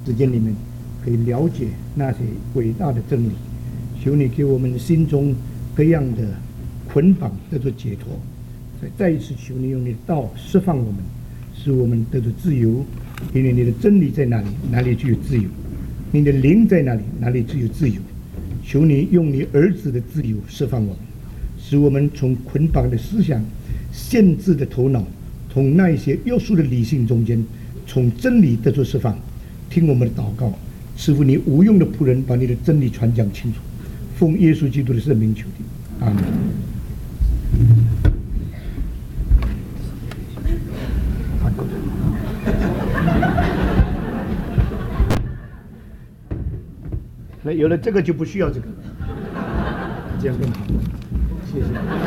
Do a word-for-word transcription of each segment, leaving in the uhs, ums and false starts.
时间里面可以了解那些伟大的真理。求你给我们心中各样的捆绑得到解脱。再一次求你用你的道释放我们，使我们得到自由。因为你的真理在哪里，哪里就有自由；你的灵在哪里，哪里就有自由。求你用你儿子的自由释放我们，使我们从捆绑的思想、限制的头脑，从那一些约束的理性中间，从真理得到释放。听我们的祷告，赐福你无用的仆人，把你的真理传讲清楚。奉耶稣基督的圣名求你，阿门。那有了这个就不需要这个，这样更好。谢谢。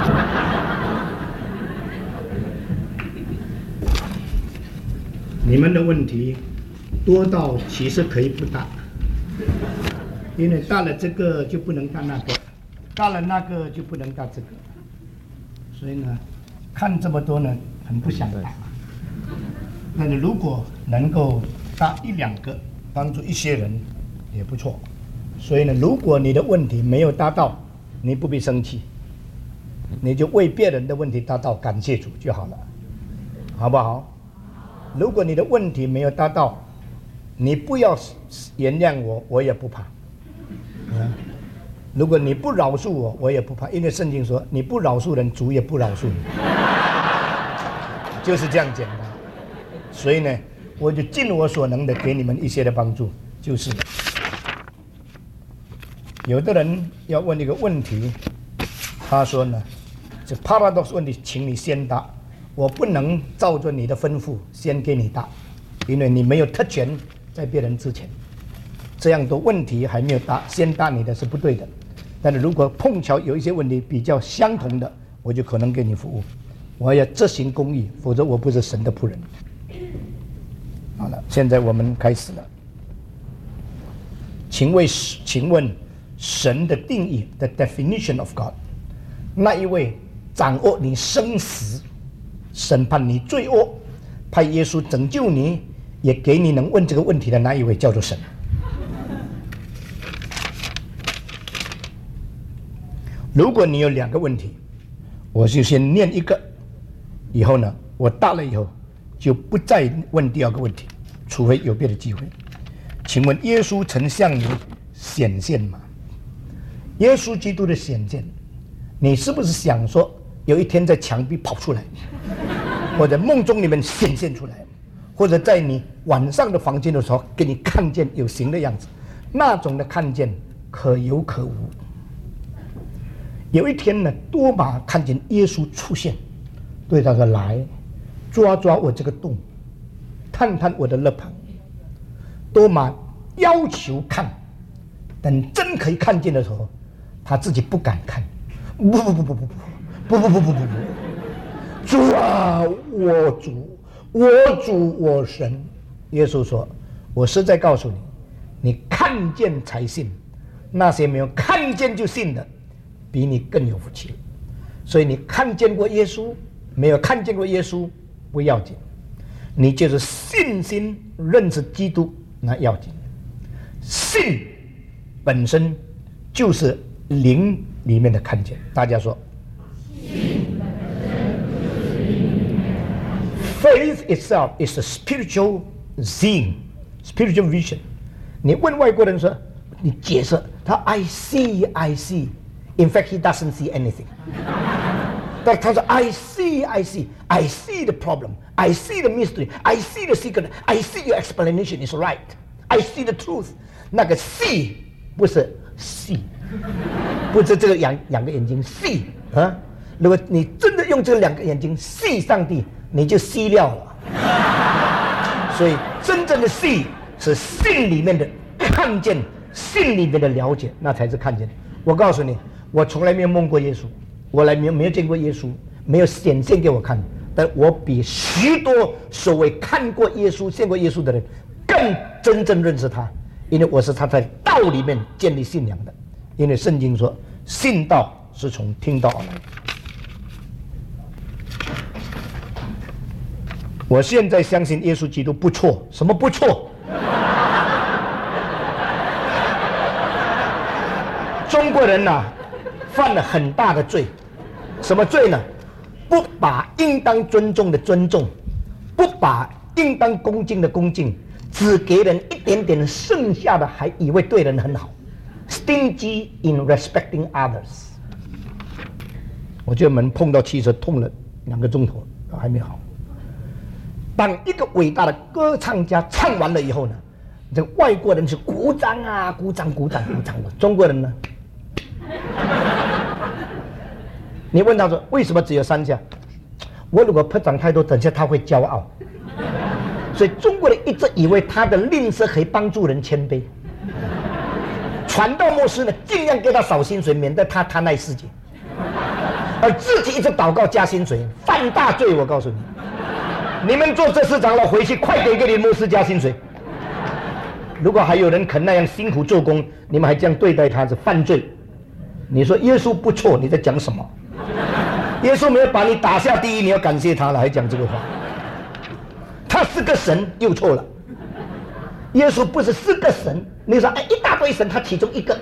你们的问题多到其实可以不答，因为答了这个就不能答那个，答了那个就不能答这个，所以呢，看这么多呢，很不想答。但是如果能够答一两个，帮助一些人也不错。所以呢，如果你的问题没有答到，你不必生气，你就为别人的问题答到，感谢主就好了，好不好？如果你的问题没有答到，你不要原谅我，我也不怕。嗯，如果你不饶恕我，我也不怕，因为圣经说你不饶恕人，主也不饶恕你，就是这样简单。所以呢，我就尽我所能的给你们一些的帮助，就是。有的人要问一个问题，他说呢，这 paradox 问题，请你先答，我不能照着你的吩咐先给你答，因为你没有特权在别人之前。这样的问题还没有答，先答你的是不对的。但是如果碰巧有一些问题比较相同的，我就可能给你服务。我要执行公义，否则我不是神的仆人。好了，现在我们开始了。请问，请问。神的定义 ，the definition of God， 那一位掌握你生死、审判你罪恶、派耶稣拯救你，也给你能问这个问题的那一位叫做神。如果你有两个问题，我就先念一个，以后呢，我答了以后就不再问第二个问题，除非有别的机会。请问耶稣曾向你显现吗？耶稣基督的显现，你是不是想说有一天在墙壁跑出来，或者梦中里面显现出来，或者在你晚上的房间的时候给你看见有形的样子，那种的看见可有可无。有一天呢，多马看见耶稣出现，对他说：“来，抓抓我这个洞，探探我的肋旁。”多马要求看，等真可以看见的时候，他自己不敢看，不不不不不不不不不不不不，主啊，我主，我主，我神。耶稣说：“我实在告诉你，你看见才信，那些没有看见就信的，比你更有福气。所以你看见过耶稣，没有看见过耶稣不要紧，你就是信心认识基督那要紧。信本身就是灵里面的看见。大家说 ，Faith itself is a spiritual seeing, spiritual vision。你问外国人说，你解释他 I see, I see. In fact, he doesn't see anything. 但他说 I see, I see, I see the problem, I see the mystery, I see the secret, I see your explanation is right, I see the truth。那个 see 不是 see， 不是这个两两个眼睛 see 啊。如果你真的用这两个眼睛 see 上帝，你就 see 掉了。所以真正的 see 是信里面的看见，信里面的了解，那才是看见。我告诉你，我从来没有梦过耶稣，我来没有没有见过耶稣，没有显现给我看，但我比许多所谓看过耶稣、见过耶稣的人更真正认识他，因为我是他在道里面建立信仰的。因为圣经说，信道是从听道而来。我现在相信耶稣基督不错，什么不错？ 中国人呐、啊，犯了很大的罪，什么罪呢？不把应当尊重的尊重，不把应当恭敬的恭敬，只给人一点点，剩下的还以为对人很好。Stingy in respecting others。我觉得门碰到汽车痛了两个钟头还没好。当一个伟大的歌唱家唱完了以后呢，这外国人是鼓掌啊，鼓掌，鼓掌，鼓掌。中国人呢？你问他说为什么只有三下？我如果拍掌太多，等下他会骄傲。所以中国人一直以为他的吝啬可以帮助人谦卑。传道牧师呢，尽量给他少薪水，免得他贪爱世界，而自己一直祷告加薪水，犯大罪。我告诉你，你们做这市长了，回去快给给你牧师加薪水。如果还有人肯那样辛苦做工，你们还这样对待他，是犯罪。你说耶稣不错，你在讲什么？耶稣没有把你打下第一，你要感谢他了，还讲这个话。他是个神，又错了。耶稣不是是个神，你说哎，一大堆神，他其中一个。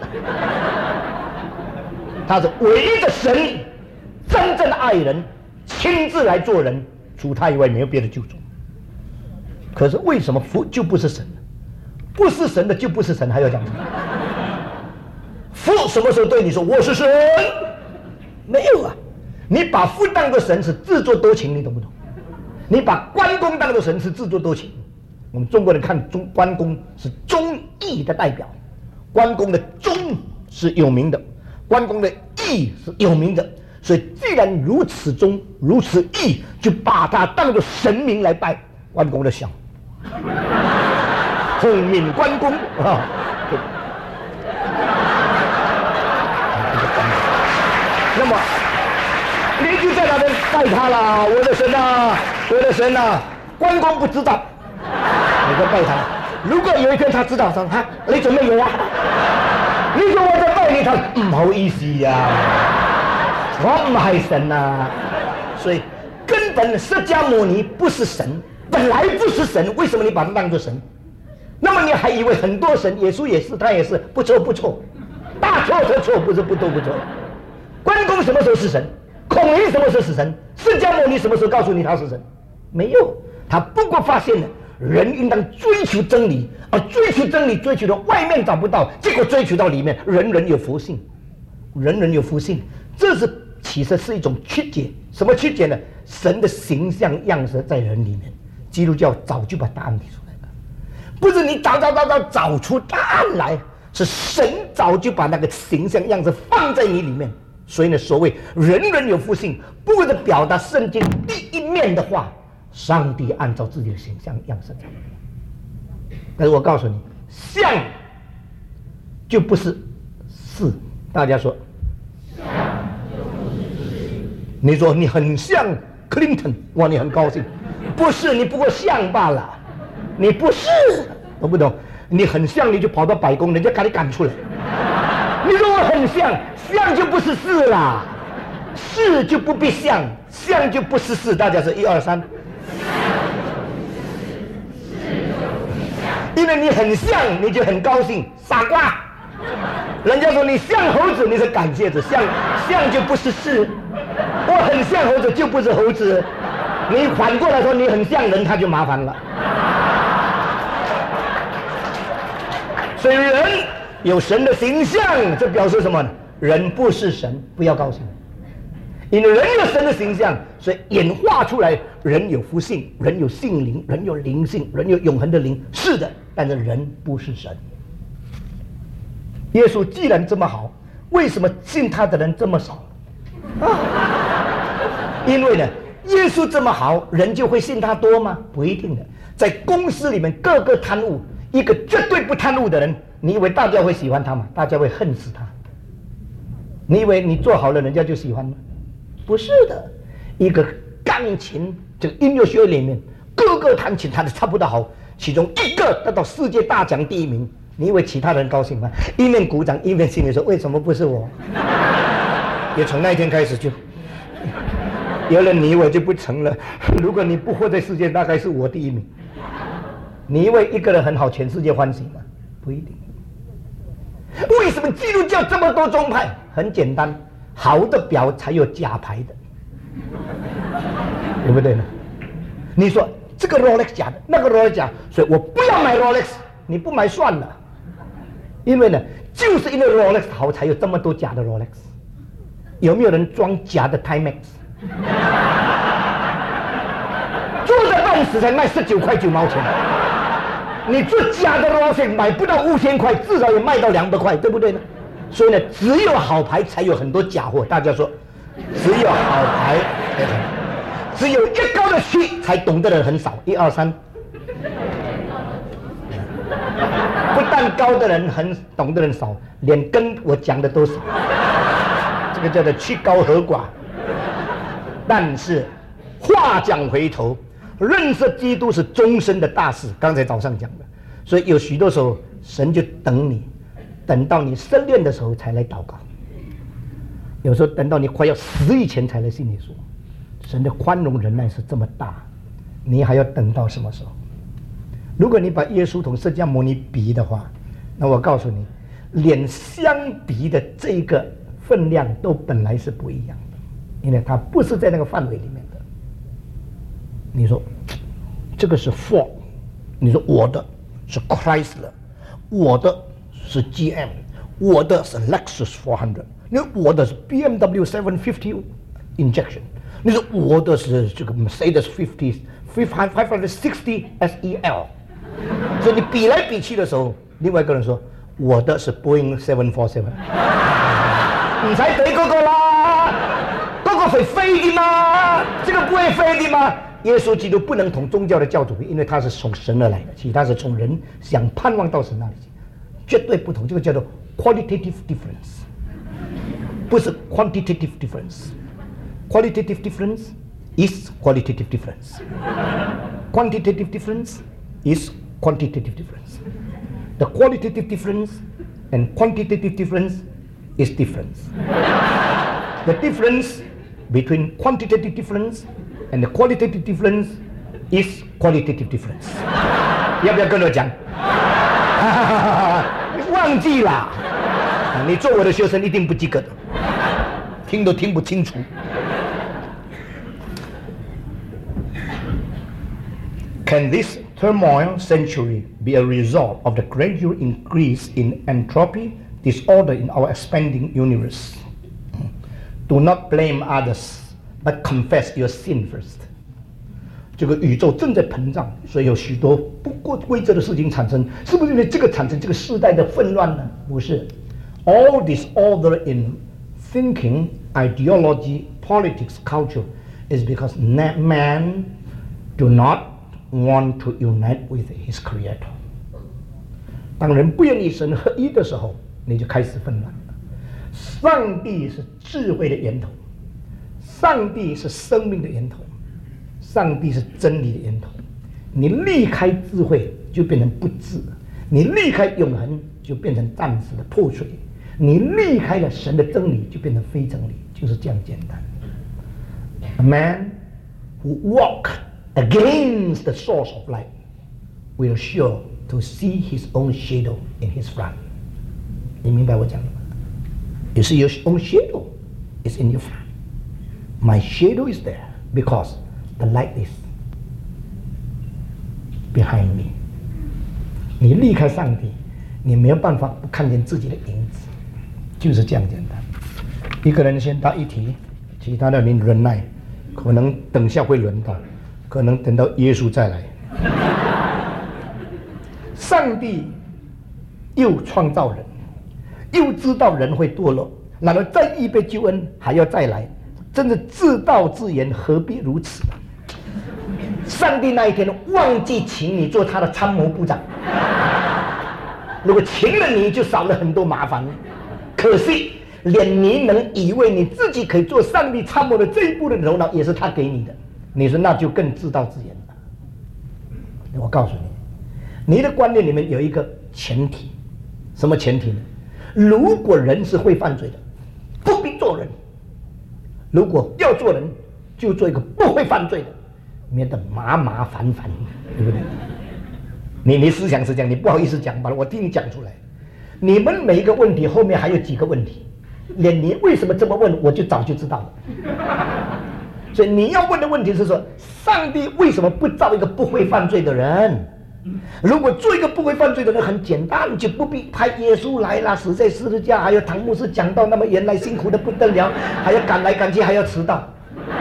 他是唯一的神，真正的爱人，亲自来做人，除他以外没有别的救主。可是为什么父就不是神呢？不是神的就不是神，还要讲什么？父什么时候对你说我是神？没有啊！你把父当作神是自作多情，你懂不懂？你把关公当作神是自作多情。我们中国人看中关公是忠义的代表，关公的忠是有名的，关公的义是有名的，所以既然如此忠如此义，就把他当作神明来拜。关公的像，弘敏关公啊。那么你就在那边拜他啦，我的神啊，我的神啊！关公不知道，你在拜他。如果有一天他知道，说哈，你准备有啊？你说我在拜你，他唔好意思呀、啊，我唔係神啊。所以根本釋迦牟尼不是神，本来不是神，为什么你把他当作神？那么你还以为很多神，耶稣也是，他也是，不错不错，大错特错，不是不错不错。关公什么时候是神？孔明什么时候是神？释迦牟尼什么时候告诉你他是神？没有，他不过发现了人应当追求真理，而追求真理追求到外面找不到，结果追求到里面，人人有福性，人人有福性，这是其实是一种曲解。什么曲解呢？神的形象样式在人里面，基督教早就把答案提出来了，不是你找找找找找出答案来，是神早就把那个形象样式放在你里面。所以呢，所谓人人有福性，不为了表达圣经第一面的话，上帝按照自己的形象样式讲。但是我告诉你，像就不是是。大家说，你说你很像 Clinton， 哇，你很高兴。不是，你不过像罢了，你不是，我不懂。你很像，你就跑到白宫，人家把你赶出来。你说我很像，像就不是是啦，是就不必像，像就不是是。大家说一二三，因为你很像，你就很高兴，傻瓜。人家说你像猴子，你是感谢着，像像就不是是。我很像猴子，就不是猴子。你反过来说你很像人，他就麻烦了。所以人有神的形象，这表示什么呢？人不是神，不要高兴。因为人有神的形象，所以演化出来人有福性，人有性灵，人有灵性，人有永恒的灵。是的，但是人不是神。耶稣既然这么好，为什么信他的人这么少？啊，因为呢，耶稣这么好，人就会信他多吗？不一定的。在公司里面，个个贪污，一个绝对不贪污的人，你以为大家会喜欢他吗？大家会恨死他。你以为你做好了，人家就喜欢吗？不是的。一个钢琴这个音乐学院里面，个个弹琴弹得差不多好，其中一个得到世界大奖第一名，你以为其他人高兴吗？一面鼓掌，一面心里说：为什么不是我？也从那一天开始就，有了你我就不成了。如果你不活在世界，大概是我第一名。你以为一个人很好，全世界欢喜吗？不一定。 为什么基督教这么多宗派？很简单，好的表才有假牌的，对不对呢？你说这个 Rolex 假的，那个 Rolex 假，所以我不要买 Rolex， 你不买算了。因为呢，就是因为 Rolex 好，才有这么多假的 Rolex。有没有人装假的 Timex？ 做的半死才卖十九块九毛钱。你做假的 Rolex 买不到五千块，至少也卖到两百块，对不对呢？所以呢，只有好牌才有很多假货。大家说，只有好牌，只有一高的区才懂的人很少。一二三。不但高的人很懂的人少，连跟我讲的都少，这个叫做去高和寡。但是话讲回头，认识基督是终身的大事。刚才早上讲的，所以有许多时候神就等你，等到你失恋的时候才来祷告，有时候等到你快要死以前才来信你说，神的宽容忍耐是这么大，你还要等到什么时候？如果你把耶稣同释迦牟尼比的话，那我告诉你，连相比的这个分量都本来是不一样的，因为它不是在那个范围里面的。你说这个是 Ford， 你说我的是 Chrysler， 我的是 G M， 我的是 Lexus four hundred， 你说我的是 B M W seven fifty injection， 你说我的是这个 Mercedes five sixty S E L。所以你比来比去的时候，另外一个人说我的是 Boeing seven forty-seven， 唔使比嗰個啦，嗰個會飛的嗎？這個不會飛的嗎？耶穌基督不能同宗教的教主比，因為他是從神而來的，其他是從人想盼望到神那裡去，絕對不同。這個叫做 qualitative difference， 不是 quantitative difference。qualitative difference is qualitative difference， quantitative difference is quantitative difference. The qualitative difference and quantitative difference is difference. The difference between quantitative difference and the qualitative difference is qualitative difference. 要不要跟我讲？你忘记了？你做我的学生一定不及格的，听都听不清楚。Can this turmoil century be a result of the gradual increase in entropy, disorder in our expanding universe? Do not blame others, but confess your sin first. 这个宇宙正在膨胀，所以有许多不过规则的事情产生，是不是因为这个产生这个时代的混乱呢？不是。All disorder in thinking, ideology, politics, culture is because man do not want to unite with his creator。 当人不愿意神合一的时候，你就开始纷乱了。上帝是智慧的源头，上帝是生命的源头，上帝是真理的源头。你离开智慧就变成不智，你离开永恒就变成暂时的破碎，你离开了神的真理就变成非真理，就是这样简单。 A man who walk against the source of light will sure to see his own shadow in his front。 你明白我讲的吗？ You see your own shadow is in your front. My shadow is there because the light is behind me。 你离开上帝，你没有办法不看见自己的影子，就是这样简单。一个人先答一题，其他的你忍耐，可能等下会轮到。 可能等到耶稣再来，上帝又创造人，又知道人会堕落，然后再预备救恩，还要再来，真是自导自演，何必如此呢？上帝那一天忘记请你做他的参谋部长，如果请了你就少了很多麻烦。可惜连你能以为你自己可以做上帝参谋的这一步的头脑，也是他给你的。 你说那就更自导自演了。我告诉你，你的观念里面有一个前提，什么前提呢？如果人是会犯罪的，不必做人；如果要做人，就做一个不会犯罪的，免得麻麻烦烦，对不对？你你思想是这样，你不好意思讲吧？我听你讲出来。 你们每一个问题后面还有几个问题，连你为什么这么问，我就早就知道了。所以你要问的问题是说，上帝为什么不造一个不会犯罪的人？如果做一个不会犯罪的人很简单，就不必派耶稣来啦，死在十字架，还有唐牧师讲到那么原来辛苦的不得了，还要赶来赶去，还要迟到，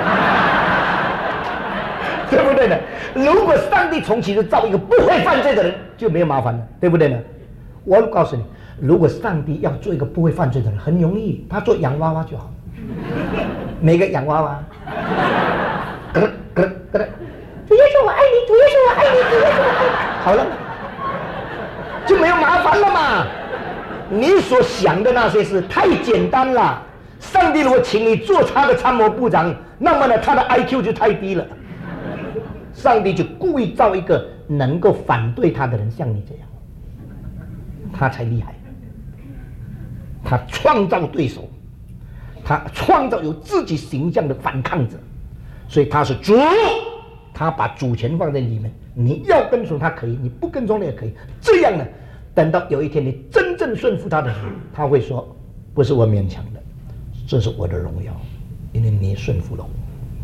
对不对呢？如果上帝从起就造一个不会犯罪的人，就没有麻烦了，对不对呢？我告诉你，如果上帝要做一个不会犯罪的人，很容易，他做洋娃娃就好。每个洋娃娃，咯咯咯，主耶稣我爱你，主耶稣我爱你，主耶稣我爱你，好了，就没有麻烦了嘛。你所想的那些事太简单了。上帝如果请你做他的参谋部长，那么呢，他的 I Q 就太低了。上帝就故意造一个能够反对他的人，像你这样，他才厉害。他创造对手，他创造有自己形象的反抗者，所以他是主，他把主权放在里面，你要跟从他可以，你不跟从也可以。这样呢，等到有一天你真正顺服他的时候，他会说：“不是我勉强的，这是我的荣耀，因为你顺服了我。”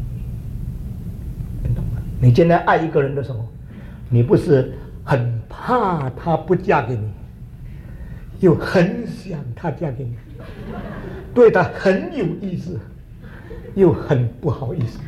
你懂吗？你今天爱一个人的时候，你不是很怕他不嫁给你，又很想他嫁给你，对他很有意思，又很不好意思。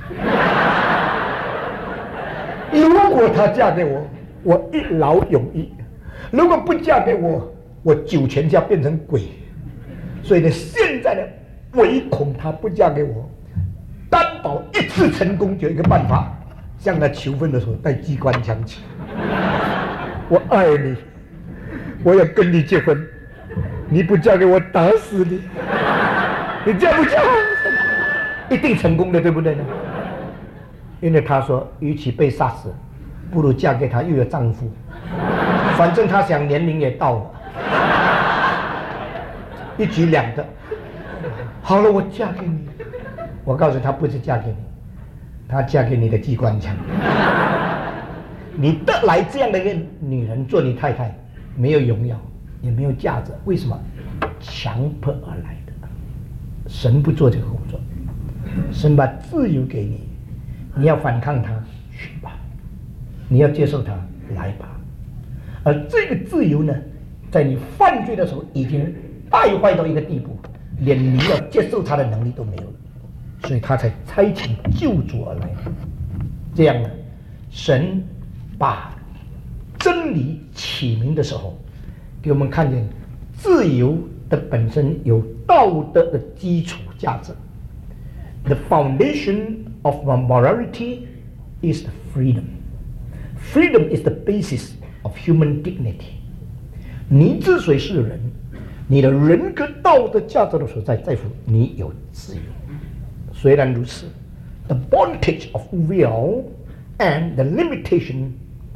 如果她嫁给我，我一劳永逸；如果不嫁给我，我九泉下变成鬼。所以呢，现在呢，唯恐她不嫁给我，担保一次成功就有一个办法，向她求婚的时候带机关枪去。我爱你，我要跟你结婚，你不嫁给我，打死你！你嫁不嫁？一定成功的，对不对呢？因为他说，与其被杀死，不如嫁给他，又有丈夫。反正他想年龄也到了，一举两得。好了，我嫁给你。我告诉他，不是嫁给你，他嫁给你的机关枪。你得来这样的一个女人做你太太，没有荣耀，也没有价值。为什么？强迫而来的。神不做这个工作，神把自由给你。你要反抗他，去吧；你要接受他，来吧。而这个自由呢，在你犯罪的时候已经败坏到一个地步，连你要接受他的能力都没有了，所以他才差遣救主而来。这样呢，神把真理起名的时候，给我们看见自由的本身有道德的基础价值。The foundation of morality is freedom. Freedom is the basis of human dignity. 你之所以是人，你的人格道德价值的所在，在乎你有自由。虽然如此 ，the bondage of will and the limitation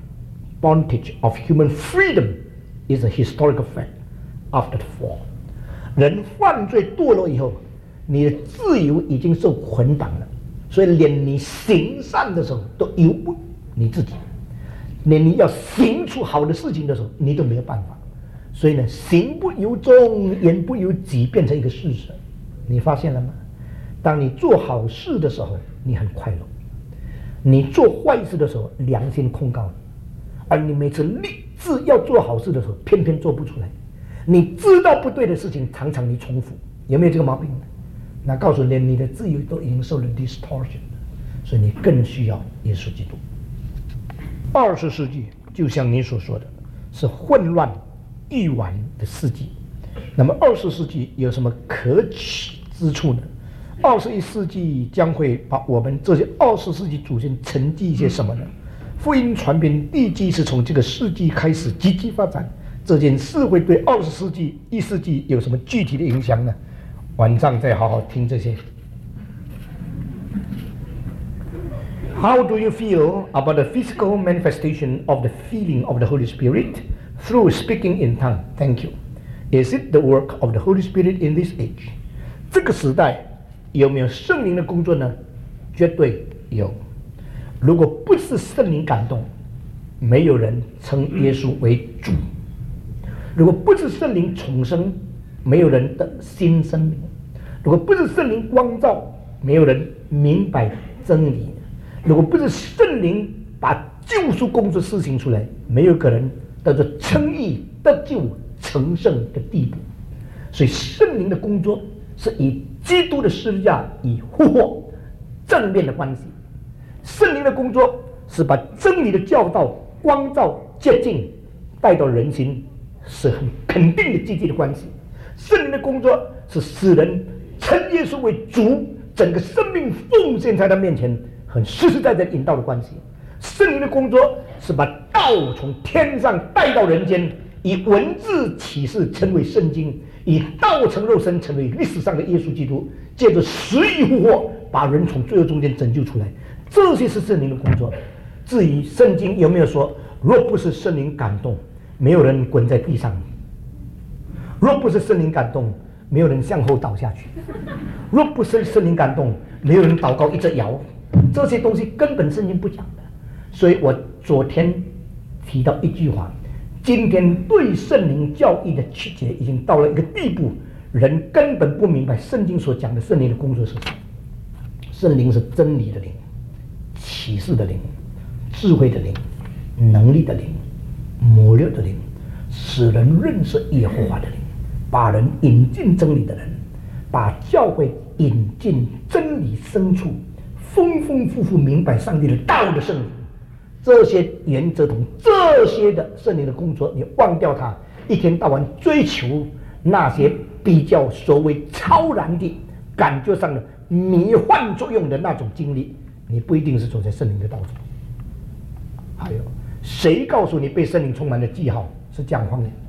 bondage of human freedom is a historical fact after the fall. 人犯罪堕落以后，你的自由已经受捆绑了，所以连你行善的时候都由不你自己，连你要行出好的事情的时候，你都没有办法。所以呢，行不由衷，言不由己，变成一个事实。你发现了吗？当你做好事的时候，你很快乐；你做坏事的时候，良心控告你。而你每次立志要做好事的时候，偏偏做不出来。你知道不对的事情，常常你重复，有没有这个毛病呢？那告诉你，你的自由都已经受了 distortion 了，所以你更需要耶稣基督。二十世纪就像你所说的，是混乱欲玩的世纪。那么二十世纪有什么可取之处呢？二十一世纪将会把我们这些二十世纪祖先承继一些什么呢？福音传遍地基是从这个世纪开始积极发展，这件事会对二十世纪、一世纪有什么具体的影响呢？晚上再好好听这些。How do you feel about the physical manifestation of the feeling of the Holy Spirit through speaking in tongue? Thank you. Is it the work of the Holy Spirit in this age? 这个时代有没有圣灵的工作呢？绝对有。如果不是圣灵感动，没有人称耶稣为主。 如果不是圣灵重生，没有人的新生命；如果不是圣灵光照，没有人明白真理；如果不是圣灵把救赎工作施行出来，没有个人到这称义得救成圣的地步。所以圣灵的工作是以基督的十字架以复活正面的关系，圣灵的工作是把真理的教导光照接近带到人心，是很肯定的积极的关系。圣灵的工作是使人称耶稣为主，整个生命奉献在他面前，很实实在在引导的关系。圣灵的工作是把道从天上带到人间，以文字启示成为圣经，以道成肉身成为历史上的耶稣基督，借着死与复活把人从罪恶中间拯救出来。这些是圣灵的工作。至于圣经有没有说，若不是圣灵感动，没有人滚在地上；若不是圣灵感动，没有人向后倒下去；若不是圣灵感动，没有人祷告一直摇。这些东西根本圣经不讲的。所以我昨天提到一句话，今天对圣灵教义的曲解已经到了一个地步，人根本不明白圣经所讲的圣灵的工作是什么。圣灵是真理的灵，启示的灵，智慧的灵，能力的灵，谋略的灵，使人认识耶和华的灵，把人引进真理的人，把教会引进真理深处，丰丰富富明白上帝的道的圣灵。这些原则同这些的圣灵的工作，你忘掉它，一天到晚追求那些比较所谓超然的感觉上的迷幻作用的那种经历，你不一定是走在圣灵的道中。还有，谁告诉你被圣灵充满的记号是讲方言？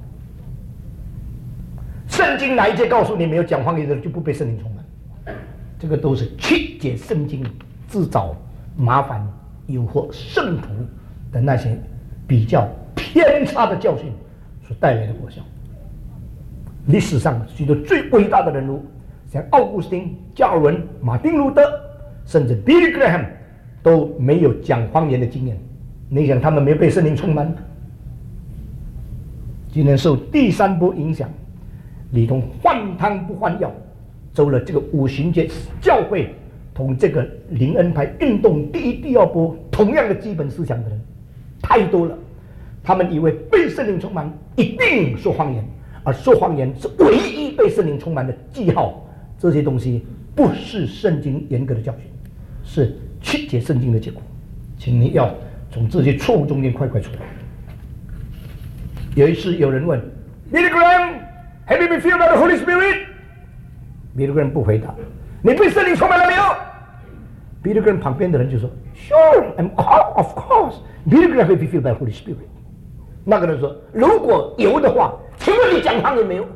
圣经哪一节告诉你没有讲方言的人就不被圣灵充满？这个都是曲解圣经，自找麻烦，诱惑圣徒的那些比较偏差的教训所带来的果效。历史上许多最伟大的人物，像奥古斯丁、加尔文、马丁路德，甚至 Billy Graham 都没有讲方言的经验。你想他们没有被圣灵充满吗？今天受第三波影响，里头换汤不换药，走了这个五旬节教会同这个灵恩派运动第一、第二波同样的基本思想的人太多了。他们以为被圣灵充满一定说方言，而说方言是唯一被圣灵充满的记号。这些东西不是圣经严格的教训，是曲解圣经的结果。请你要从这些错误中间快快出来。有一次有人问 Billy Graham, have you been filled by the Holy Spirit? Billy Graham 不回答。你被圣灵充满了没有？ Billy Graham 旁边的人就说 Sure, I'm of course. Billy Graham will be filled by the Holy Spirit. 那个人说如果有的话，请问你讲方言没有？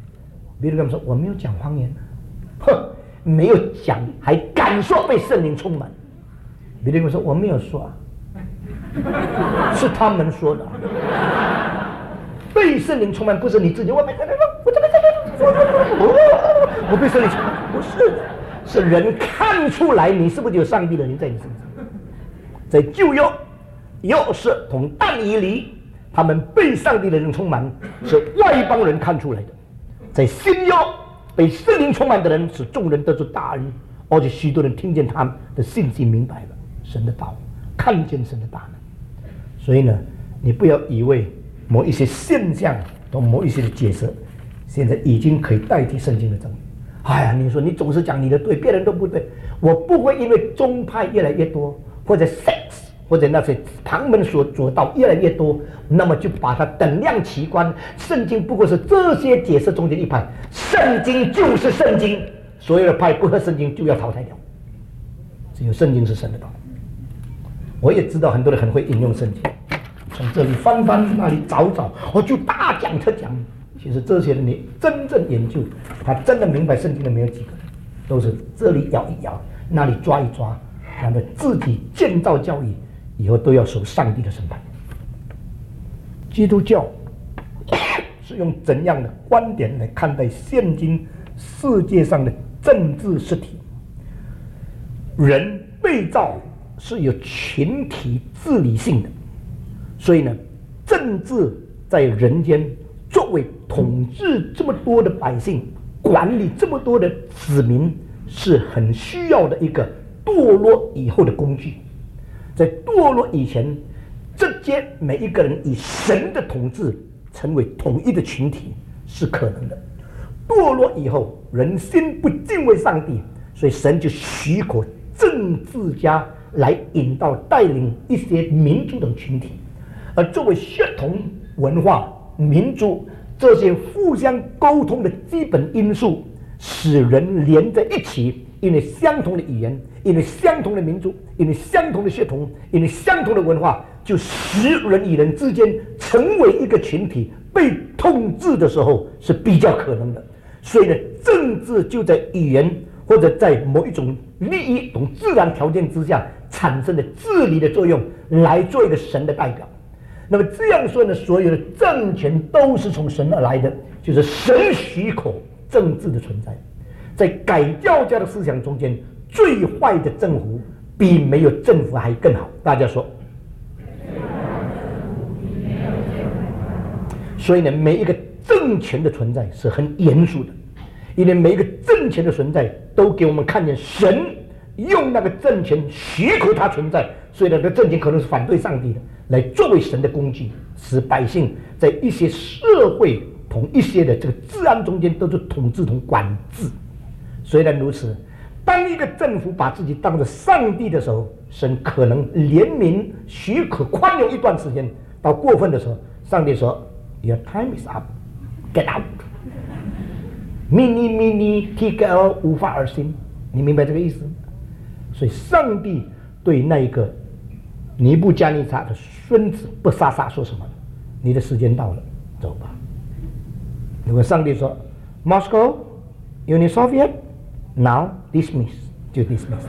Billy Graham 说我没有讲方言。哼，没有讲还敢说被圣灵充满？ Billy Graham 说我没有说啊，是他们说的。被圣灵充满不是你自己，我被圣灵，我这被圣灵，我被圣灵充满，不是的，是人看出来你是不是有上帝的灵在你身上。在旧约，又是同但以理他们被上帝的灵充满，是外邦人看出来的。在新约，被圣灵充满的人使众人得出大恩，而且许多人听见他们的信息，明白了神的道，看见神的大能。所以呢，你不要以为某一些现象同某一些的解释，现在已经可以代替圣经的真理。哎呀，你说你总是讲你的对，别人都不对。我不会因为宗派越来越多，或者 sex 或者那些旁门所左道越来越多，那么就把它等量齐观。圣经不过是这些解释中间一派，圣经就是圣经，所有的派不合圣经就要淘汰掉。只有圣经是神的道。我也知道很多人很会引用圣经，从这里翻翻那里找找，我就大讲特讲。其实这些人你真正研究，他真的明白圣经的没有几个人，都是这里摇一摇，那里抓一抓，那么自己建造教义，以后都要受上帝的审判。基督教是用怎样的观点来看待现今世界上的政治实体？人被造是有群体治理性的，所以呢，政治在人间作为统治这么多的百姓，管理这么多的子民，是很需要的一个堕落以后的工具。在堕落以前，这些每一个人以神的统治成为统一的群体是可能的。堕落以后，人心不敬畏上帝，所以神就许可政治家来引导带领一些民族等群体，而作为血统、文化、民族这些互相沟通的基本因素，使人连在一起，因为相同的语言，因为相同的民族，因为相同的血统，因为相同的文化，就使人与人之间成为一个群体，被统治的时候是比较可能的。所以呢，政治就在语言或者在某一种利益同自然条件之下产生的治理的作用，来做一个神的代表。那么这样说呢，所有的政权都是从神而来的，就是神许可政治的存在。在改教家的思想中间，最坏的政府比没有政府还更好。大家说，所以呢，每一个政权的存在是很严肃的，因为每一个政权的存在都给我们看见神用那个政权许可它存在，所以那个政权可能是反对上帝的，来作为神的工具，使百姓在一些社会同一些的这个治安中间都是统治同管制。虽然如此，当一个政府把自己当作上帝的时候，神可能怜悯许可宽容一段时间，到过分的时候，上帝说 Your time is up, get out。 mini mini T K L 无法而行，你明白这个意思？所以上帝对那一个尼布加尼撒的孙子不撒撒说什么？你的时间到了，走吧。如果上帝说 Moscow, Union Soviet, now dismiss， 就 dismiss。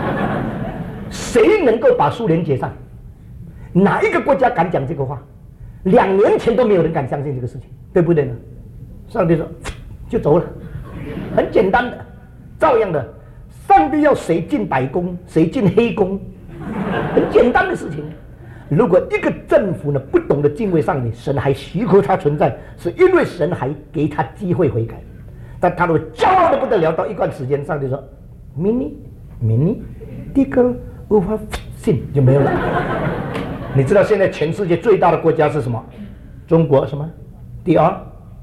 谁能够把苏联解散？哪一个国家敢讲这个话？两年前都没有人敢相信这个事情，对不对呢？上帝说就走了，很简单的。照样的，上帝要谁进白宫，谁进黑宫，很简单的事情。如果一个政府呢不懂得敬畏上帝，神还许可他存在，是因为神还给他机会悔改。但他如果骄傲的不得了，到一段时间，上帝说 mini mini 这个无法信就没有了。你知道现在全世界最大的国家是什么？中国什么？第二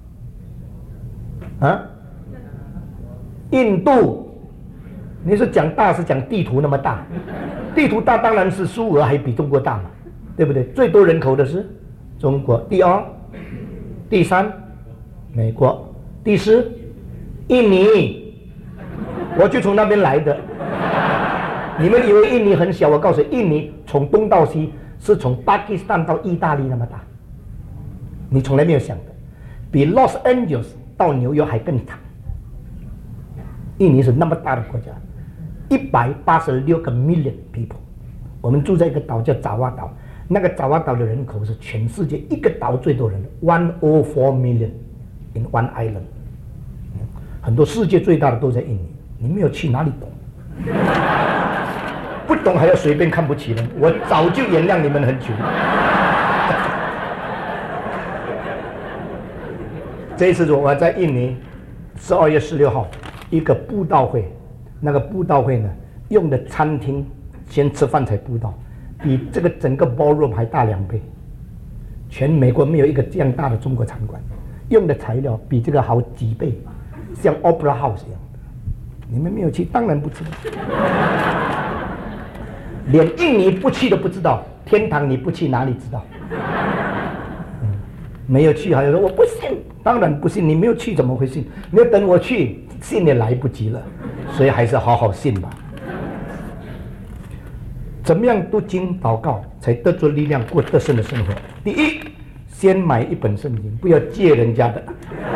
啊？印度。你是讲大是讲地图那么大，地图大当然是苏俄还比中国大嘛，对不对？最多人口的是中国，第二，第三，美国，第四，印尼，我就从那边来的。你们以为印尼很小？我告诉你，印尼从东到西是从巴基斯坦到意大利那么大，你从来没有想的，比 Los Angeles 到纽约还更长。印尼是那么大的国家，一百八十六个 million people。我们住在一个岛叫爪哇岛，那个爪哇岛的人口是全世界一个岛最多人的 one hundred four million in one island。很多世界最大的都在印尼，你没有去哪里懂？不懂还要随便看不起人，我早就原谅你们很久。这一次我在印尼，十二月十六号。一个布道会，那个布道会呢，用的餐厅先吃饭才布道，比这个整个 ballroom 还大两倍。全美国没有一个这样大的中国餐馆，用的材料比这个好几倍，像 Opera House 一样的。你们没有去，当然不知道。连印尼不去都不知道，天堂你不去哪里知道？嗯，没有去还有说我不信，当然不信，你没有去怎么会信？你要等我去。信也来不及了，所以还是好好信吧。怎么样读经祷告才得着力量过得胜的生活？第一，先买一本圣经，不要借人家的。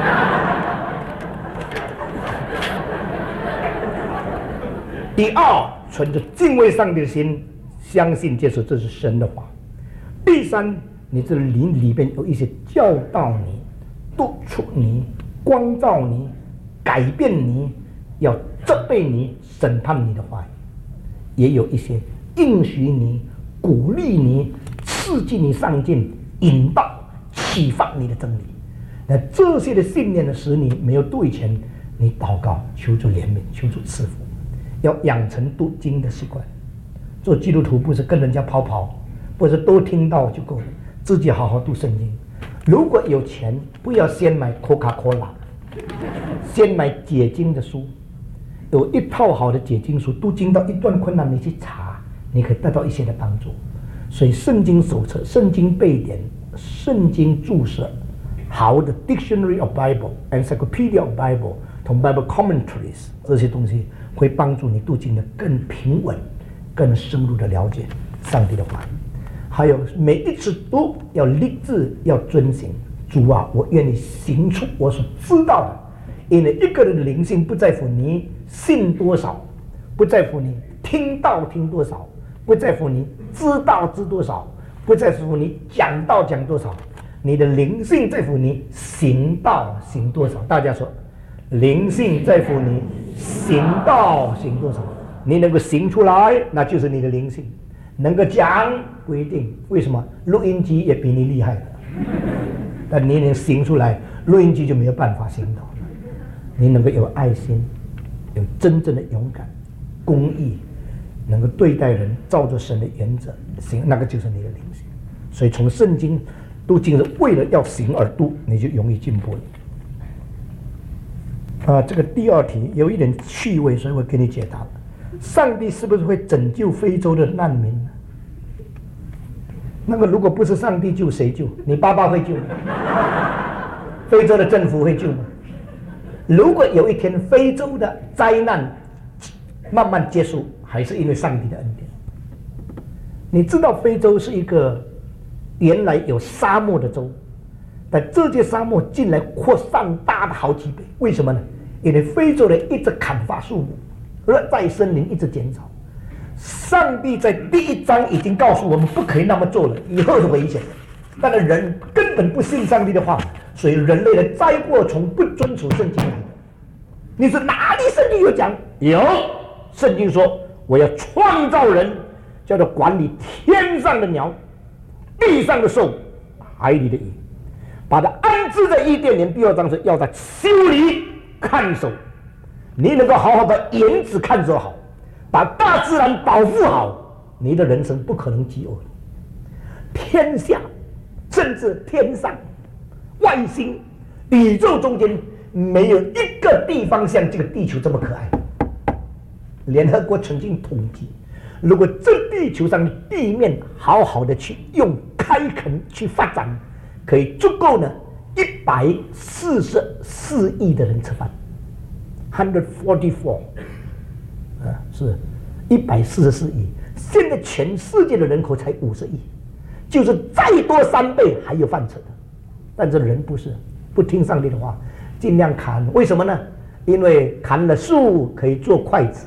第二，存着敬畏上帝的心，相信接受这是神的话。第三，你这灵里边有一些教导你、督促你、光照你。改变你，要责备你、审判你的话语，也有一些应许你、鼓励你、刺激你上进、引导、启发你的真理。 那这些的信念呢，使你没有读以前，你祷告求主怜悯，求主赐福，要养成读经的习惯。做基督徒不是跟人家跑跑，不是多听到就够了，自己好好读圣经。如果有钱，不要先买 Coca-Cola， 先买解经的书。有一套好的解经书，读经到一段困难，你去查，你可以得到一些的帮助。所以圣经手册、圣经背典、圣经注释，好的 Dictionary of Bible、Encyclopedia of Bible 同 Bible Commentaries 这些东西，会帮助你读经的更平稳、更深入的了解上帝的话语。还有每一次读要立志，要遵行。主啊，我愿意行出我所知道的。因为一个人的灵性不在乎你信多少，不在乎你听到听多少，不在乎你知道知多少，不在乎你讲道讲多少，你的灵性在乎你行道行多少。大家说，灵性在乎你行道行多少。你能够行出来，那就是你的灵性。能够讲不一定，为什么？录音机也比你厉害的，但你能行出来，录音机就没有办法行动。你能够有爱心，有真正的勇敢、公义，能够对待人，照着神的原则行，那个就是你的灵性。所以从圣经读经是为了要行而读，你就容易进步了。啊，这个第二题有一点趣味，所以我给你解答了。上帝是不是会拯救非洲的难民呢？那个如果不是上帝救，谁救？你爸爸会救吗？非洲的政府会救吗？如果有一天非洲的灾难慢慢结束，还是因为上帝的恩典。你知道非洲是一个原来有沙漠的州，但这些沙漠近来扩散大了好几倍。为什么呢？因为非洲人一直砍伐树木，热带森林一直减少。上帝在第一章已经告诉我们不可以那么做了，以后是危险的。但是人根本不信上帝的话，所以人类的灾祸从不遵守圣经来的。你说哪里圣经有讲？有，圣经说我要创造人，叫做管理天上的鸟、地上的兽、海里的鱼，把它安置在伊甸园。第二章是要他修理看守，你能够好好的园子看守好，把大自然保护好，你的人生不可能饥饿。天下甚至天上、外星、宇宙中间，没有一个地方像这个地球这么可爱。联合国曾经统计，如果这地球上的地面好好的去用开垦去发展，可以足够呢一百四十四亿的人吃饭。一百四十四，啊，是一百四十四亿。现在全世界的人口才五十亿。就是再多三倍还有饭吃的，但是人不是不听上帝的话，尽量砍。为什么呢？因为砍了树可以做筷子。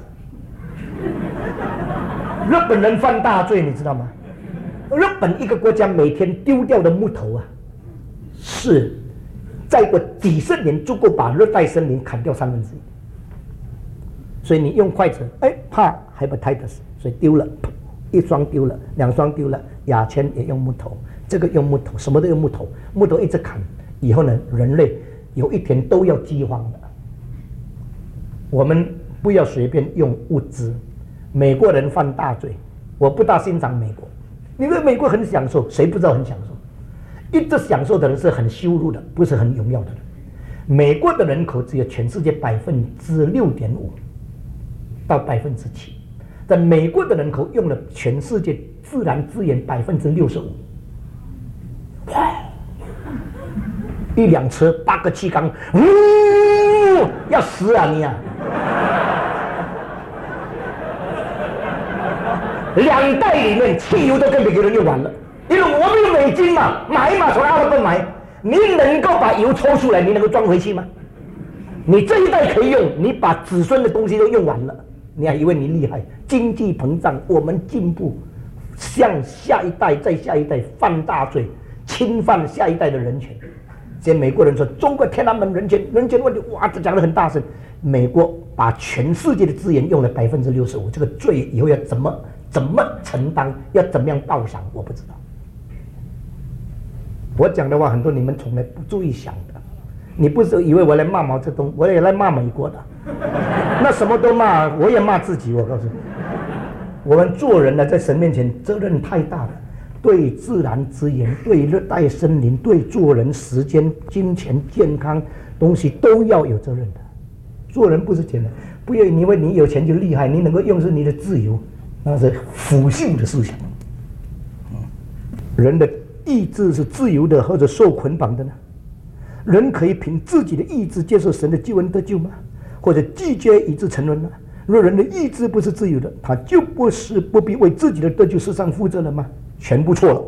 日本人犯大罪，你知道吗？日本一个国家每天丢掉的木头啊，是再过几十年足够把热带森林砍掉三分之一。所以你用筷子，哎，怕 hepatitis， 所以丢了。一双丢了，两双丢了，牙签也用木头，这个用木头，什么都用木头，木头一直砍，以后呢，人类有一天都要饥荒的。我们不要随便用物资。美国人犯大罪，我不大欣赏美国，因为美国很享受，谁不知道很享受？一直享受的人是很羞辱的，不是很荣耀的人。美国的人口只有全世界百分之六点五到百分之七。在美国的人口用了全世界自然资源百分之六十五，一辆车八个气缸，呜，要死啊你啊！两袋里面汽油都跟每个人用完了，因为我们有美金嘛，买嘛，从阿拉伯买，你能够把油抽出来，你能够装回去吗？你这一袋可以用，你把子孙的东西都用完了。你还以为你厉害？经济膨胀，我们进步，向下一代、再下一代犯大罪，侵犯下一代的人权。现在美国人说中国天安门人权人权问题，哇，这讲得很大声。美国把全世界的资源用了百分之六十五，这个罪以后要怎么怎么承担，要怎么样报偿，我不知道。我讲的话很多你们从来不注意想的。 你不是以为我来骂毛泽东，我也来骂美国的，那什么都骂，我也骂自己。我告诉你，我们做人呢，在神面前责任太大了，对自然资源、对热带森林、对做人时间、金钱、健康东西都要有责任的。做人不是简单，不要以为你有钱就厉害，你能够用是你的自由，那是腐朽的思想。人的意志是自由的，或者受捆绑的呢？人可以凭自己的意志接受神的救恩得救吗？或者拒绝以致沉沦呢？若人的意志不是自由的，他就不是不必为自己的得救事上负责了吗？全部错了。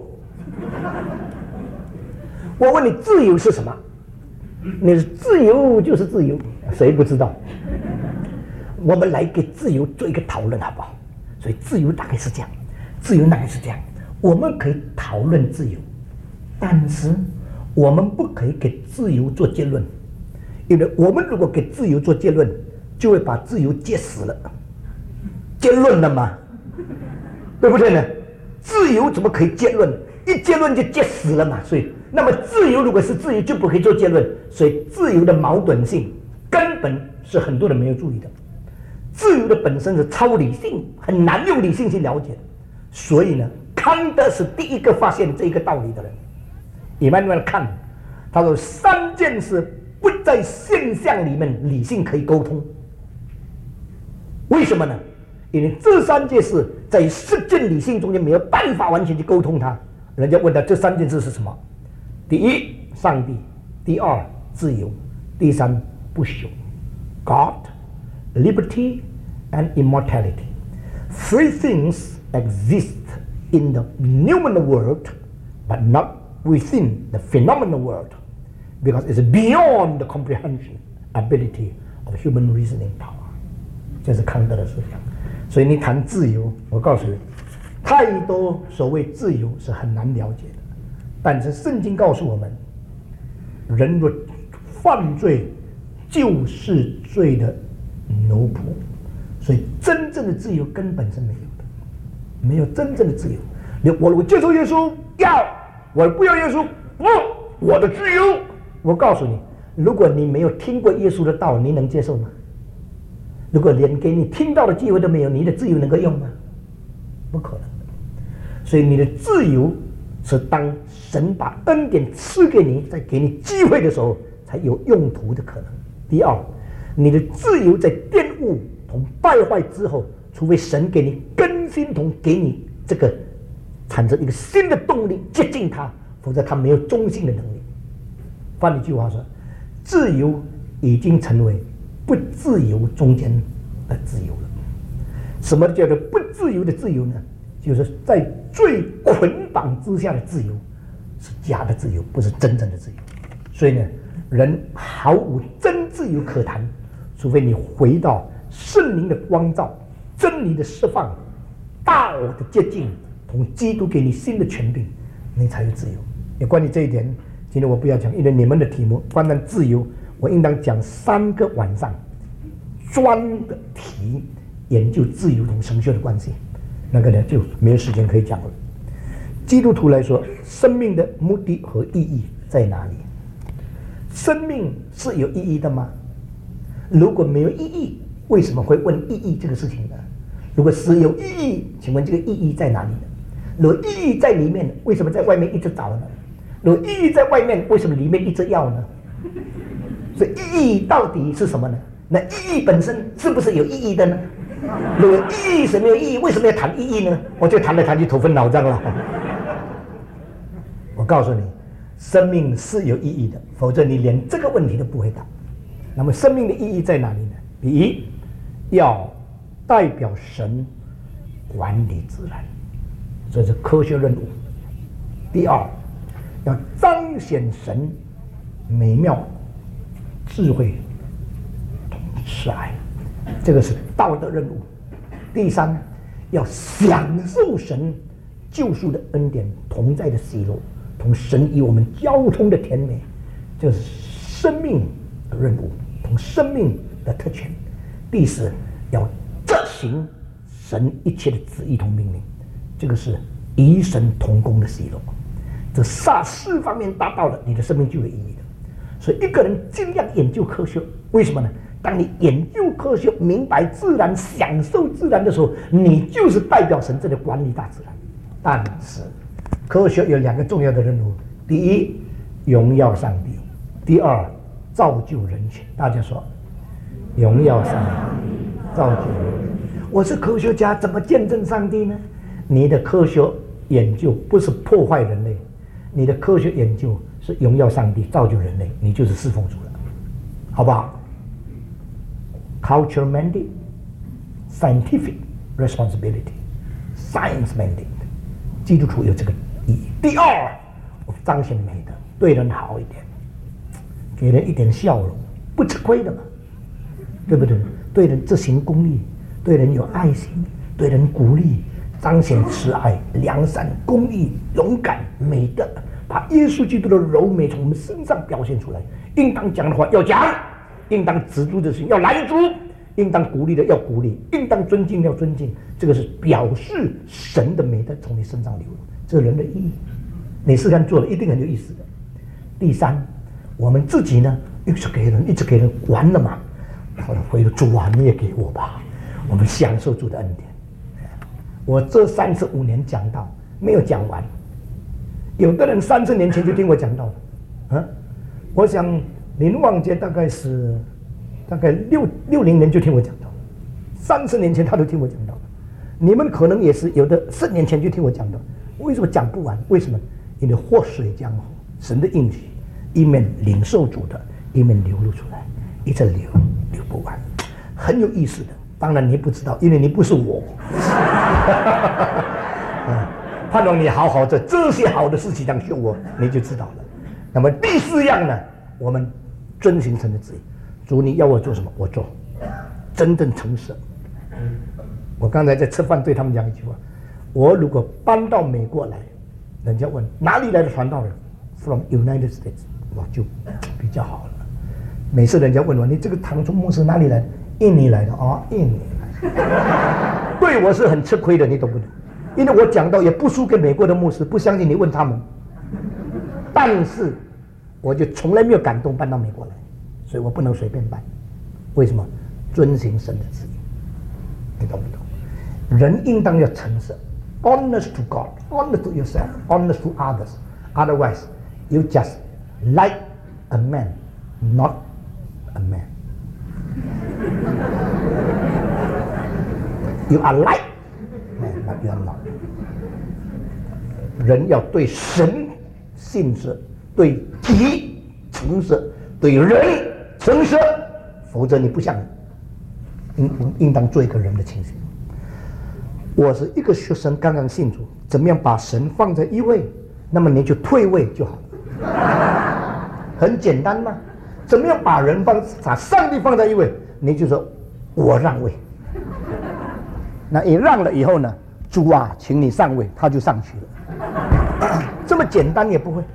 我问你，自由是什么？你是自由就是自由，谁不知道？我们来给自由做一个讨论，好不好？所以自由大概是这样，自由大概是这样。我们可以讨论自由，但是我们不可以给自由做结论，因为我们如果给自由做结论，就会把自由结死了。结论了嘛，对不对呢？自由怎么可以结论？一结论就结死了嘛。所以，那么自由如果是自由，就不可以做结论。所以，自由的矛盾性根本是很多人没有注意的。自由的本身是超理性，很难用理性去了解的。所以呢，康德是第一个发现这一个道理的人。伊曼努尔·康，他说三件事不在现象里面理性可以沟通。为什么呢？因为这三件事在实践理性中间没有办法完全去沟通它。人家问他这三件事是什么？第一，上帝；第二，自由；第三，不朽。God, liberty, and immortality. Three things exist in the numinal world, but not within the phenomenal world, because it's beyond the comprehension ability of human reasoning power. 这是康德的思想。所以你谈自由，我告诉你，太多所谓自由是很难了解的。但是圣经告诉我们，人若犯罪，就是罪的奴仆。所以真正的自由根本是没有的，没有真正的自由。你我我接受耶稣，要我不要耶稣，不，我的自由。我告诉你，如果你没有听过耶稣的道，你能接受吗？如果连给你听到的机会都没有，你的自由能够用吗？不可能的。所以你的自由是当神把恩典赐给你，在给你机会的时候才有用途的可能。第二，你的自由在玷污同败坏之后，除非神给你更新同给你这个产生一个新的动力接近他，否则他没有中性的能力。换一句话说，自由已经成为不自由中间的自由了。什么叫做不自由的自由呢？就是在最捆绑之下的自由是假的自由，不是真正的自由。所以呢，人毫无真自由可谈，除非你回到圣灵的光照、真理的释放、道的接近，同基督给你新的权柄，你才有自由。也关于这一点，今天我不要讲，因为你们的题目关于自由，我应当讲三个晚上，专的题研究自由同神学的关系，那个呢就没有时间可以讲了。基督徒来说，生命的目的和意义在哪里？生命是有意义的吗？如果没有意义，为什么会问意义这个事情呢？如果是有意义，请问这个意义在哪里呢？如果意义在里面，为什么在外面一直找呢？如果意义在外面，为什么里面一直要呢？所以意义到底是什么呢？那意义本身是不是有意义的呢？如果意义是没有意义，为什么要谈意义呢？我就谈来谈去头昏脑胀了。我告诉你，生命是有意义的，否则你连这个问题都不会答。那么生命的意义在哪里呢？第一，要代表神管理自然，这是科学任务。第二，要彰显神美妙智慧同慈爱，这个是道德任务。第三，要享受神救赎的恩典同在的喜乐，同神与我们交通的甜美，这是生命的任务同生命的特权。第四，要执行神一切的旨意同命令，这个是与神同工的喜乐。这四四方面达到了，你的生命就有意义的。 所以一个人尽量研究科学，为什么呢？当你研究科学、明白自然、享受自然的时候，你就是代表神这里管理大自然。但是，科学有两个重要的任务：第一，荣耀上帝；第二，造就人群。大家说，荣耀上帝，造就人群。我是科学家，怎么见证上帝呢？你的科学研究不是破坏人类，你的科学研究是荣耀上帝、造就人类，你就是侍奉主了，好不好？Culture mandate, scientific responsibility, science mandate， 基督徒有这个意义。第二，我彰显美德，对人好一点，给人一点笑容，不吃亏的嘛，对不对？对人执行公义，对人有爱心，对人鼓励，彰显慈爱、良善、公义、勇敢、美德，把耶稣基督的柔美从我们身上表现出来。应当讲的话要讲，应当止住的事情要拦住，应当鼓励的要鼓励，应当尊敬要尊敬。这个是表示神的美德从你身上流露，这是人的意义。你试看做了，一定很有意思的。第三，我们自己呢，一直给人，一直给人，完了嘛？后来回头主啊，你也给我吧，我们享受主的恩典。我这三十五年讲道没有讲完，有的人三十年前就听我讲道了，啊，我想林旺杰大概是大概六六零年就听我讲道了，三十年前他都听我讲道了，你们可能也是有的四年前就听我讲道，为什么讲不完？为什么？因为祸水江河，神的应许一面领受主的，一面流露出来，一直流流不完，很有意思的。当然你不知道，因为你不是我。盼望你好好的这些好的事情上修我，你就知道了。那么第四样呢，我们遵行神的旨意。主，你要我做什么，我做，真正诚实。我刚才在吃饭对他们讲一句话：我如果搬到美国来，人家问哪里来的传道人 ，from United States， 我就比较好了。每次人家问我，你这个唐中牧师哪里来的？印尼来的啊，印尼来的。对我是很吃亏的，你懂不懂？因为我讲到也不输给美国的牧师，不相信你问他们。但是我就从来没有感动搬到美国来，所以我不能随便搬。为什么？遵行神的旨意，你懂不懂？人应当要诚实 ，honest to God, honest to yourself, honest to others. Otherwise, you just like a man, not a man. You are like man, but you are not. 人要对神信实，对己诚实，对人诚实，否则你不像应应当做一个人的情形。我是一个学生，刚刚信主，怎么样把神放在一位，那么你就退位就好了，很简单嘛。怎么样把人放把上帝放在一位，你就说我让位。那你让了以后呢，主啊，请你上位，他就上去了。这么简单也不会。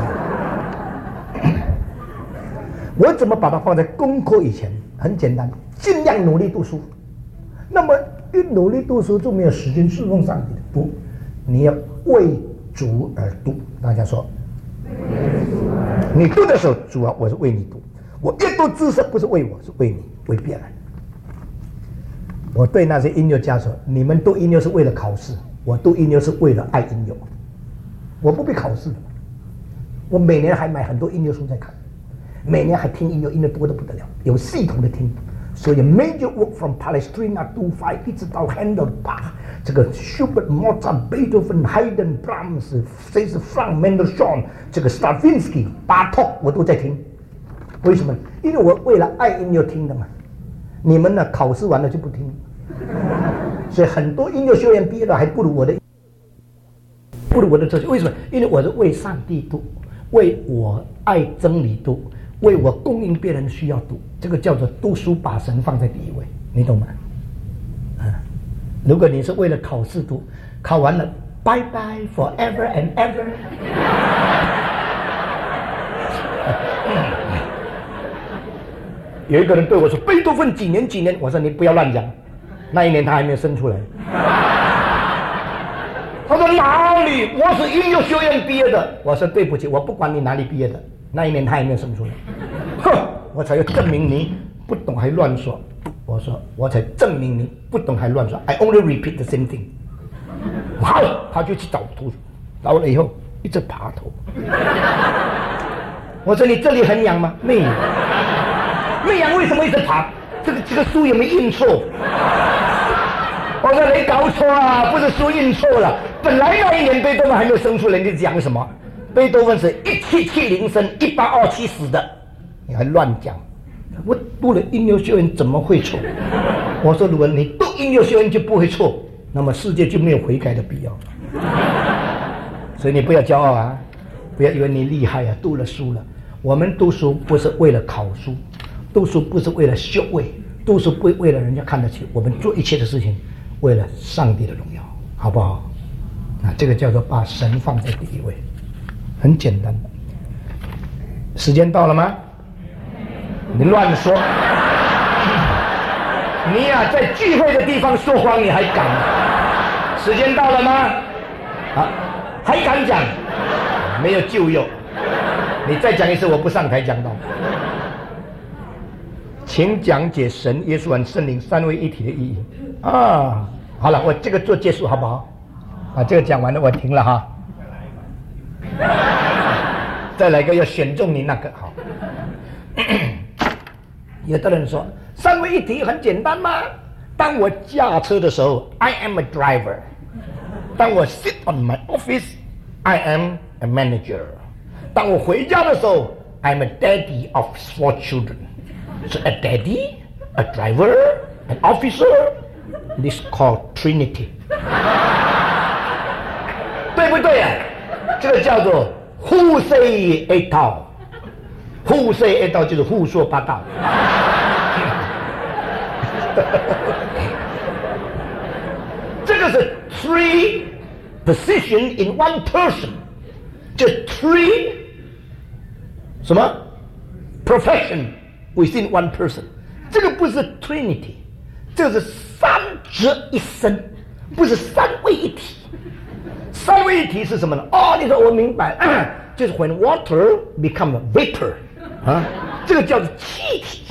我怎么把它放在功课以前？很简单，尽量努力读书。那么一努力读书就没有时间侍奉上帝的，不，你要为主而读。大家说，你读的时候，主啊，我是为你读。我阅读知识不是为我，是为你，为别人。我对那些音乐家说：“你们读音乐是为了考试，我读音乐是为了爱音乐。我不必考试的，我每年还买很多音乐书在看，每年还听音乐，音乐多得不得了，有系统的听。所以 major work from Palestrina to Five 一直到 Handel、Bach， 这个 Schubert、Mozart、Beethoven、Haydn、Brahms， 谁是 Frank Mendelssohn， 这个 Stravinsky、巴托我都在听。为什么？因为我为了爱音乐听的嘛。你们呢？考试完了就不听，所以很多音乐学院毕业了还不如我的，不如我的哲学。为什么？因为我是为上帝读，为我爱真理读，为我供应别人需要读。这个叫做读书把神放在第一位，你懂吗？啊，如果你是为了考试读，考完了 bye bye forever and ever。有一个人对我说：“贝多芬几年几年？”我说：“你不要乱讲，那一年他还没有生出来。”他说：“哪里？我是音乐学院毕业的。”我说：“对不起，我不管你哪里毕业的， 那一年他还没有生出来，哼，我才要证明你不懂还乱说。我说我才证明你不懂还乱说。I only repeat the same thing。好，他就去找图，找了以后一直爬头。我说你这里很痒吗？没有。没痒为什么一直爬？这个这个书有没有印错？我说你搞错了，不是书印错了。本来那一年贝多芬还没有生出来，你讲什么？贝多芬是一七七零生，一八二七死的，你还乱讲。我读了音乐学院怎么会错？我说如果你读音乐学院就不会错，那么世界就没有悔改的必要。所以你不要骄傲啊，不要以为你厉害啊，读了书了。我们读书不是为了考书，读书不是为了修位，读书不是为了人家看得起，我们做一切的事情为了上帝的荣耀，好不好？那这个叫做把神放在第一位，很简单的。时间到了吗？你乱说！你呀、啊，在聚会的地方说谎，你还敢？时间到了吗？啊，还敢讲？没有救佑！你再讲一次，我不上台讲道。请讲解神、耶稣和圣灵三位一体的意义啊！好了，我这个做结束好不好？啊，这个讲完了，我停了哈。再来个要选中你那个好。有的人说三位一体很简单吗？当我驾车的时候 I am a driver， 当我 sit on my office I am a manager， 当我回家的时候 I am a daddy of four children。 So a daddy, a driver, an officer, this is called Trinity。 对不对啊？这个叫做互说一套，互说一套就是胡说八道。这个是 three position in one person， 就 three 什么 profession within one person， 这个不是 Trinity， 这是三者一身，不是三位一体。三位一体是什么呢？哦，你说我明白，就是 when water become a vapor， 啊，这个叫做气体。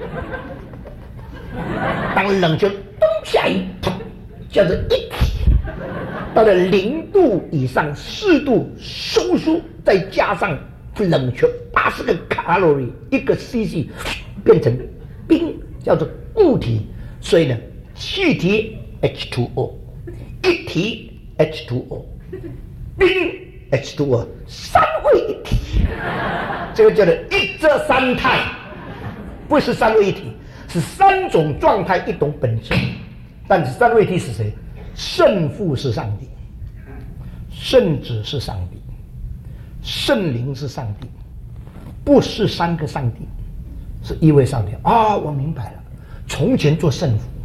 当冷就咚下一砰，叫做一体。到了零度以上，四度收缩，再加上冷却八十个卡路里，一个 C C 变成冰，叫做固体。所以呢，气体 H 二 O， 一体 H 二 O， 冰 H 二 O， 三位一体。这个叫做一者三态，不是三位一体。是三种状态一种本身，但是三位一体是谁？圣父是上帝，圣子是上帝，圣灵是上帝，不是三个上帝，是一位上帝。啊、哦，我明白了。从前做圣父，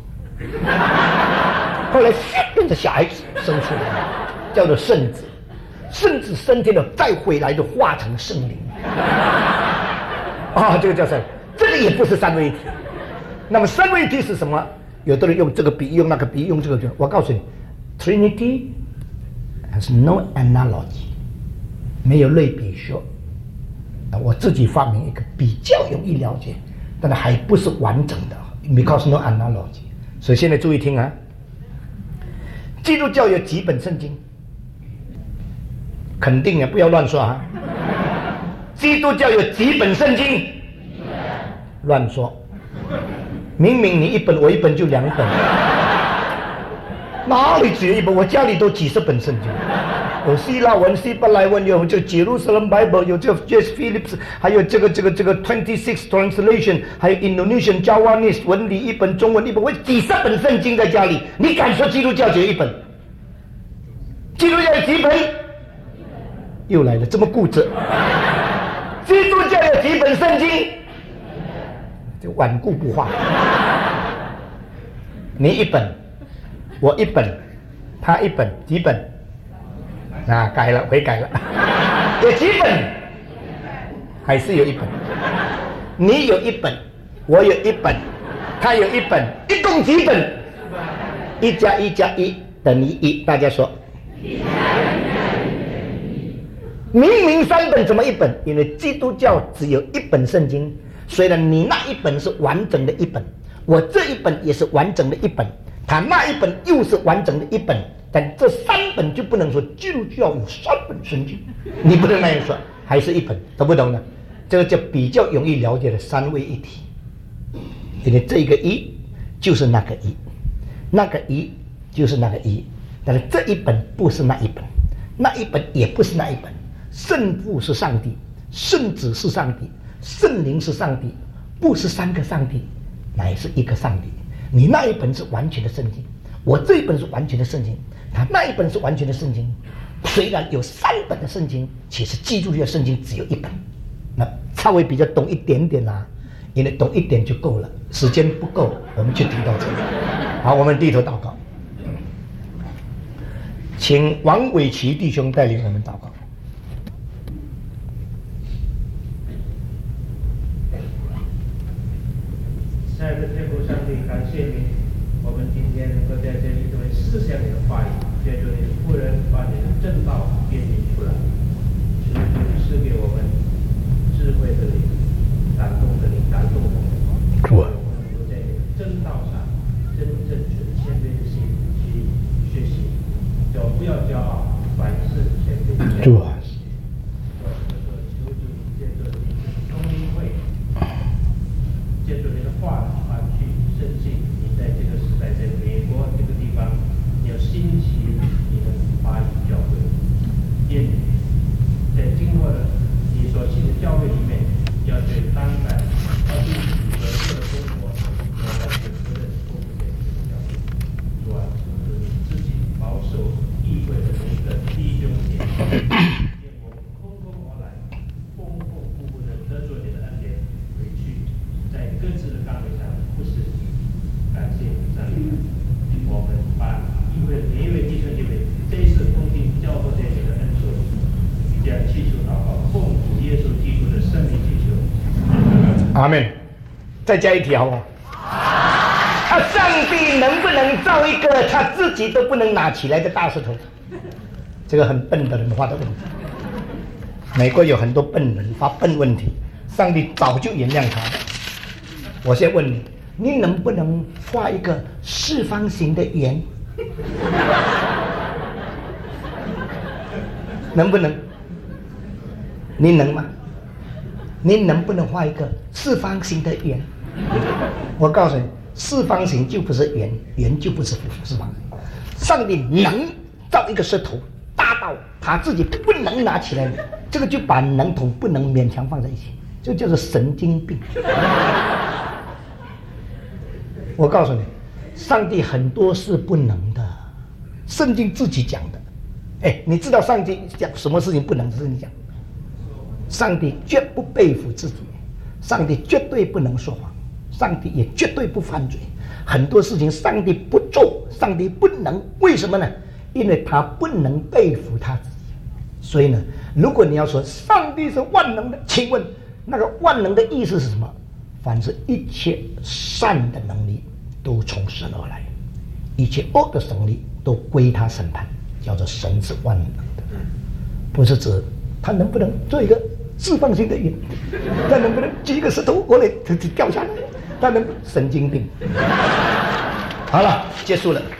后来变成小孩子生出来，叫做圣子，圣子升天了，再回来就化成圣灵。啊、哦，这个叫圣，这个也不是三位一体。那么三位一体是什么？有的人用这个比喻，用那个比喻，用这个。我告诉你 ，Trinity has no analogy， 没有类比说。我自己发明一个比较容易了解，但是还不是完整的 ，because no analogy。所以现在注意听啊，基督教有几本圣经？肯定啊，不要乱说啊。基督教有几本圣经？乱说。明明你一本我一本就两本，哪里只有一本？我家里都几十本圣经，有希腊文、希伯来文，有这 Jerusalem Bible， 有这 J S Phillips， 还有这个这个这个 twenty-six translation， 还有 Indonesian Javanese 文理一本，中文一本，我几十本圣经在家里。你敢说基督教只有一本？基督教有几本？又来了，这么固执。基督教有几本圣经？就顽固不化。你一本，我一本，他一本，几本？啊，改了，悔改了。有几本？还是有一本。你有一本，我有一本，他有一本，一共几本？一加一加一等于一，大家说。 明明三本怎么一本？因为基督教只有一本圣经，虽然你那一本是完整的一本，我这一本也是完整的一本，他那一本又是完整的一本，但这三本就不能说基督教有三本圣经，你不能那样说，还是一本，懂不懂呢？这个就比较容易了解的三位一体，因为这个一就是那个一，那个一就是那个一，但是这一本不是那一本，那一本也不是那一本。圣父是上帝，圣子是上帝，圣灵是上帝，不是三个上帝，乃是一个上帝。你那一本是完全的圣经，我这一本是完全的圣经，他那一本是完全的圣经。虽然有三本的圣经，其实基督教圣经只有一本。那稍微比较懂一点点啦，因为懂一点就够了，时间不够，我们就提到这里。好，我们低头祷告，请王伟奇弟兄带领我们祷告。 亲爱的天父上帝，感谢你，我们今天能够在这里为思想你的话语，借助你的仆人把你的正道辨明出来，求主赐给我们智慧的灵，感动的灵，感动我们， 主啊， 我们能够在你的正道上真正存谦卑的心去学习，叫不要骄傲，凡事谦卑。 主啊， 求主借助你的公益会。借助你的话而去深信你在这个时代，在美国这个地方，你要兴起你的华语教会，愿在经过了你所信的教会里面，要对当代要对合适的生活，要把这个责任托付给这个教会。主啊，求主你自己保守议会的每一个弟兄姐妹，愿我们空空而来，丰丰富富的得着你的恩典回去。在各自的岗位上不是感谢上帝，我们把议会的每一位弟兄姐妹这一次恭敬交托在你的恩手里，这样祈求祷告，奉主耶稣基督的圣名祈求。 阿门。再加一题好不好？啊，上帝能不能造一个他自己都不能拿起来的大石头？这个很笨的人发的问题。美国有很多笨人发笨问题，上帝早就原谅他了。我先问你，你能不能画一个四方形的圆？能不能？你能吗？你能不能画一个四方形的圆？我告诉你，四方形就不是圆，圆就不是四方形。上帝能造一个石头大到他自己不能拿起来，这个就把能同不能勉强放在一起，就叫做神经病。我告诉你，上帝很多是不能的，圣经自己讲的。哎，你知道上帝讲什么事情不能？是你讲，上帝绝不背负自己，上帝绝对不能说谎，上帝也绝对不犯罪。很多事情上帝不做，上帝不能，为什么呢？因为他不能背负他自己。所以呢，如果你要说上帝是万能的，请问那个万能的意思是什么？凡是一切善的能力都从神而来，一切恶的能力都归他审判，叫做神是万能的，不是指他能不能做一个四方形的圆，他能不能举一个石头过来掉下来，他能神经病。好了，结束了。